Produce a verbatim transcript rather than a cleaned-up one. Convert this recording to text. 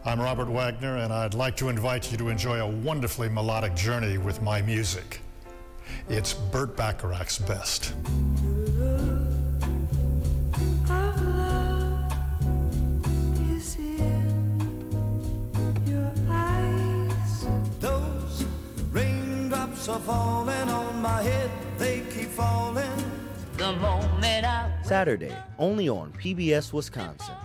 I'm Robert Wagner, and I'd like to invite you to enjoy a wonderfully melodic journey with my music. It's Burt Bacharach's best. Those raindrops are falling on my head, they keep falling. The moment I... Saturday, only on P B S Wisconsin.